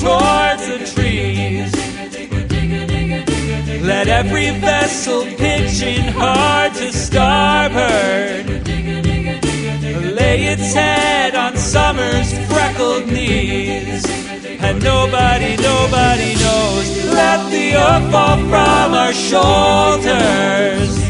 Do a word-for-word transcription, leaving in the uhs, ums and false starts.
towards the trees. Let every vessel pitching hard to starboard lay its head on summer's freckled knees. And nobody, nobody knows. Let the earth fall from our shoulders.